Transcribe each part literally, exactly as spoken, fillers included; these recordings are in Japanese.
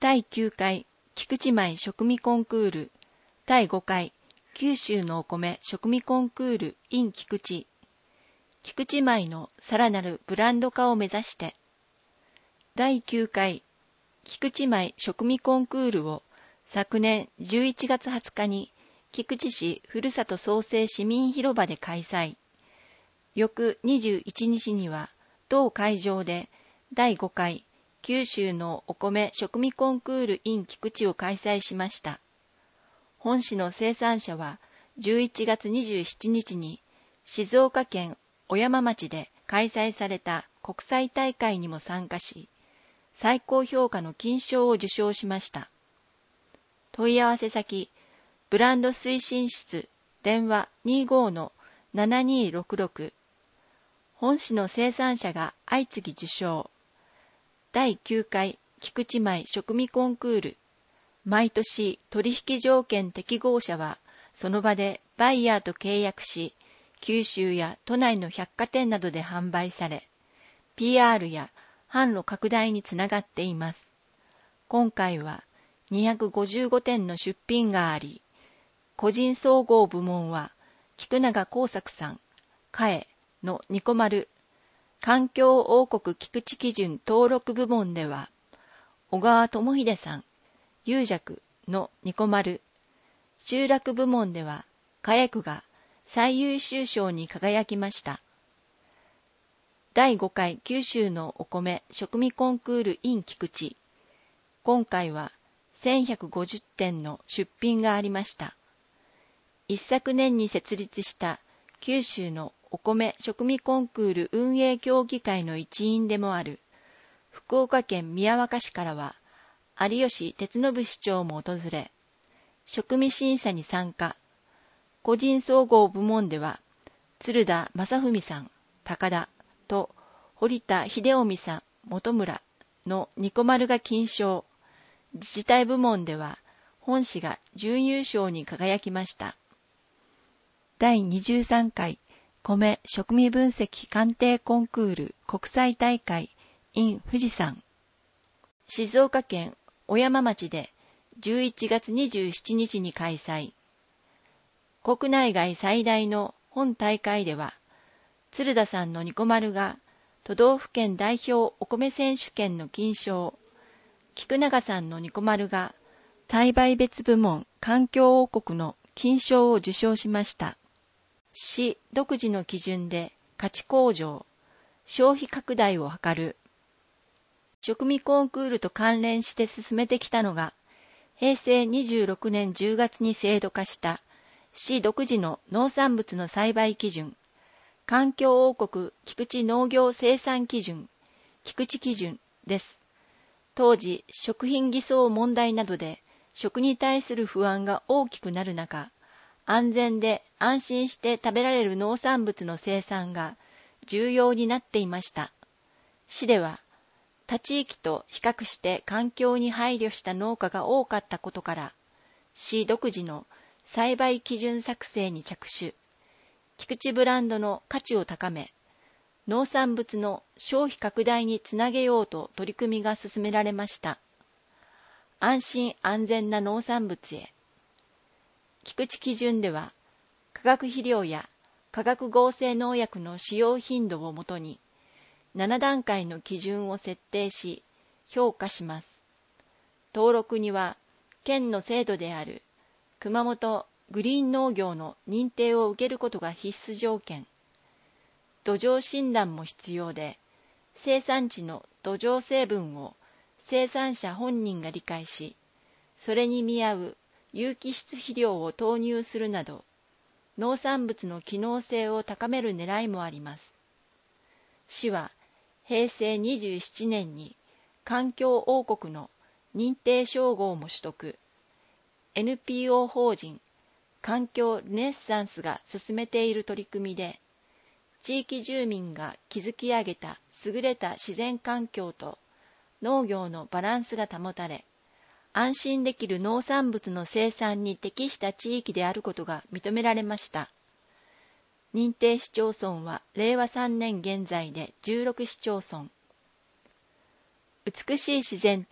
だいきゅうかい菊池米食味コンクールだいごかい九州のお米食味コンクール in 菊池菊池米のさらなるブランド化を目指してだいきゅうかい菊池米食味コンクールを昨年じゅういちがつはつかに菊池市ふるさと創生市民広場で開催。翌にじゅういちにちには同会場でだいごかい九州のお米食味コンクール in 菊池を開催しました。本市の生産者はじゅういちがつにじゅうしちにちに静岡県小山町で開催された国際大会にも参加し、最高評価の金賞を受賞しました。問い合わせ先、ブランド推進室、電話 にじゅうご のななにーろくろく。本市の生産者が相次ぎ受賞。だいきゅうかい菊池米食味コンクール。毎年取引条件適合者はその場でバイヤーと契約し、九州や都内の百貨店などで販売され、ピーアール や販路拡大につながっています。今回はにひゃくごじゅうごてんの出品があり、個人総合部門は菊永耕作さん、かえのニコマル、環境王国菊池基準登録部門では、小川智秀さん、有弱のニコマル、集落部門では、かやくが最優秀賞に輝きました。だいごかい九州のお米食味コンクール in 菊池。今回はせんひゃくごじゅってんの出品がありました。一昨年に設立した九州のお米食味コンクール運営協議会の一員でもある福岡県宮若市からは有吉哲信市長も訪れ、食味審査に参加。個人総合部門では鶴田正文さん、高田と堀田秀臣さん、本村のニコマルが金賞。自治体部門では本市が準優勝に輝きました。だいにじゅうさんかい米食味分析鑑定コンクール国際大会 in 富士山。静岡県小山町でじゅういちがつにじゅうしちにちに開催。国内外最大の本大会では、鶴田さんのニコマルが都道府県代表お米選手権の金賞、菊永さんのニコマルが栽培別部門環境王国の金賞を受賞しました。市独自の基準で価値向上、消費拡大を図る。食味コンクールと関連して進めてきたのが、へいせいにじゅうろくねんじゅうがつに制度化した市独自の農産物の栽培基準、環境王国菊池農業生産基準、菊池基準です。当時、食品偽装問題などで食に対する不安が大きくなる中、安全で安心して食べられる農産物の生産が重要になっていました。市では、他地域と比較して環境に配慮した農家が多かったことから、市独自の栽培基準作成に着手、菊池ブランドの価値を高め、農産物の消費拡大につなげようと取り組みが進められました。安心安全な農産物へ。菊池基準では、化学肥料や化学合成農薬の使用頻度をもとに、ななだんかいの基準を設定し、評価します。登録には、県の制度である熊本グリーン農業の認定を受けることが必須条件。土壌診断も必要で、生産地の土壌成分を生産者本人が理解し、それに見合う有機質肥料を投入するなど、農産物の機能性を高める狙いもあります。市は、へいせいにじゅうななねんに環境王国の認定称号も取得。エヌピーオー 法人環境ルネッサンスが進めている取り組みで、地域住民が築き上げた優れた自然環境と農業のバランスが保たれ、安心できる農産物の生産に適した地域であることが認められました。認定市町村はれいわさんねん現在でじゅうろくしちょうそん。美しい自然と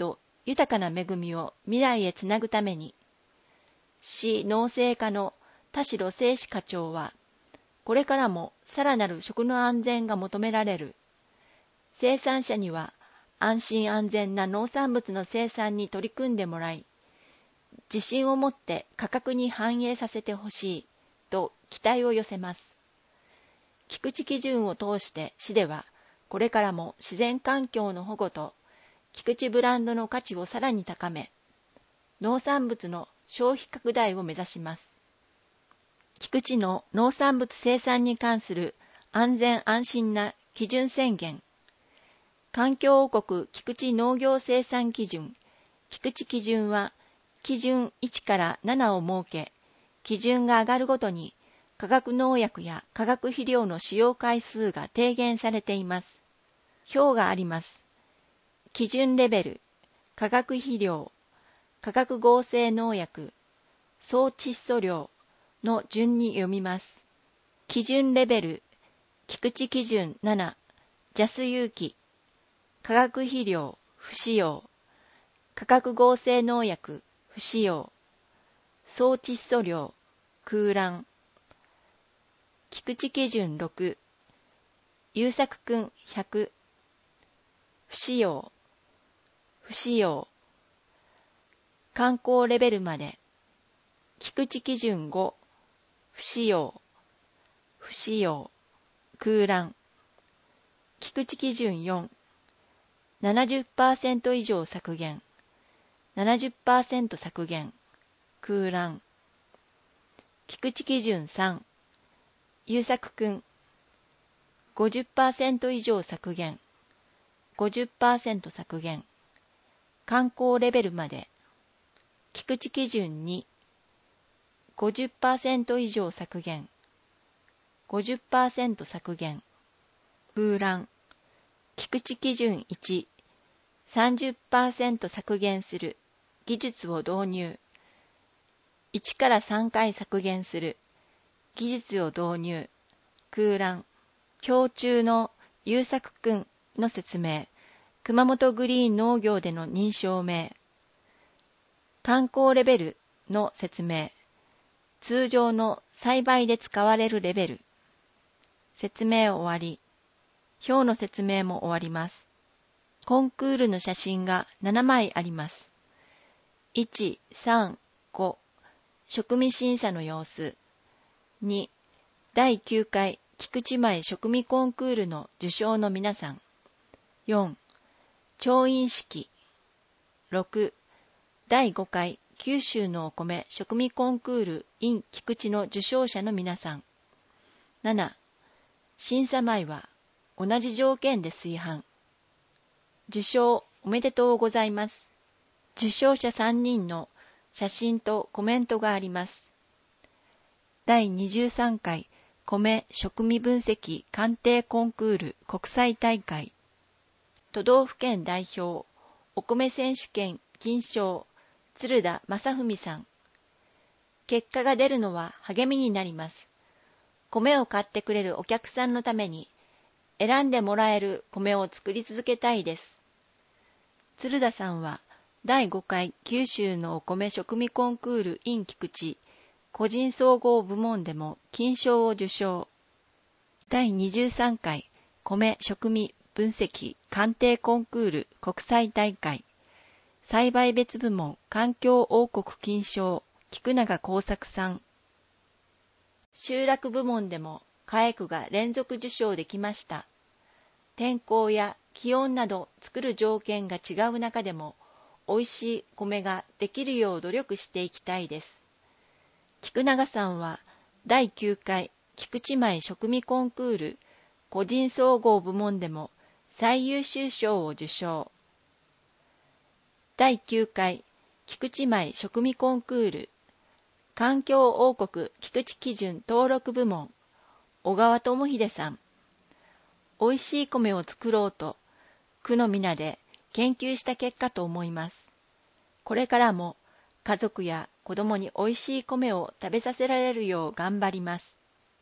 豊かな恵みを未来へつなぐために、市農政課の田代誠史課長は、これからもさらなる食の安全が求められる。生産者には安心安全な農産物の生産に取り組んでもらい、自信を持って価格に反映させてほしいと期待を寄せます。菊池基準を通して市では、これからも自然環境の保護と菊池ブランドの価値をさらに高め、農産物の消費拡大を目指します。菊池の農産物生産に関する安全安心な基準宣言。環境王国菊池農業生産基準。菊池基準は、基準いちからななを設け、基準が上がるごとに化学農薬や化学肥料の使用回数が低減されています。表があります。基準レベル、化学肥料、化学合成農薬、総窒素量の順に読みます。基準レベル、菊池基準なな、ジャス有機、化学肥料、不使用、化学合成農薬、不使用、総窒素量、空欄。菊池基準ろく、優作くんひゃく、不使用、不使用、観光レベルまで、菊池基準ご、不使用、不使用、空欄。菊池基準よん、ななじゅっパーセント 以上削減、ななじゅっパーセント 削減、空欄。菊池基準さん、優作くん、ごじゅっパーセント 以上削減、ごじゅっパーセント 削減、観光レベルまで、菊池基準に、ごじゅっパーセント 以上削減、ごじゅっパーセント 削減、空欄。菊池基準いち、さんじゅっパーセント 削減する、技術を導入。いちからさんかい削減する、技術を導入。空欄。表中の優作くんの説明。熊本グリーン農業での認証明。観光レベルの説明。通常の栽培で使われるレベル。説明終わり。表の説明も終わります。コンクールの写真がななまいあります。いち、さん、ご、食味審査の様子。に、だいきゅうかい菊池前食味コンクールの受賞の皆さん。よん、調印式。ろく、だいごかい九州のお米食味コンクール in 菊池の受賞者の皆さん。なな、審査前は同じ条件で炊飯。受賞おめでとうございます。受賞者さんにんの写真とコメントがあります。だいにじゅうさんかい米食味分析鑑定コンクール国際大会。都道府県代表お米選手権金賞鶴田正文さん。結果が出るのは励みになります。米を買ってくれるお客さんのために選んでもらえる米を作り続けたいです。鶴田さんはだいごかい九州のお米食味コンクール in 菊池個人総合部門でも金賞を受賞。だいにじゅうさんかい米食味分析鑑定コンクール国際大会栽培別部門環境王国金賞菊永耕作さん。集落部門でもカエクが連続受賞できました。天候や気温など作る条件が違う中でも美味しい米ができるよう努力していきたいです。菊永さんはだいきゅうかい菊池米食味コンクール個人総合部門でも最優秀賞を受賞。だいきゅうかい菊池米食味コンクール環境王国菊池基準登録部門小川智秀さん。美味しい米を作ろうと区の皆で研究した結果と思います。これからも家族や子供に美味しい米を食べさせられるよう頑張ります。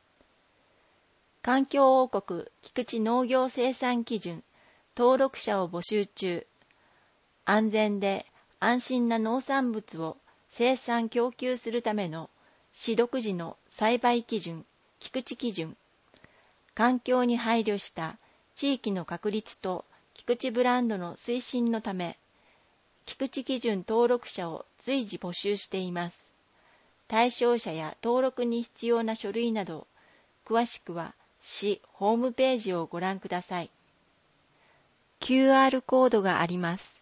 環境王国菊池農業生産基準登録者を募集中。安全で安心な農産物を生産供給するための市独自の栽培基準、菊池基準、環境に配慮した地域の確立と菊池ブランドの推進のため、菊池基準登録者を随時募集しています。対象者や登録に必要な書類など、詳しくは市ホームページをご覧ください。キューアール コードがあります。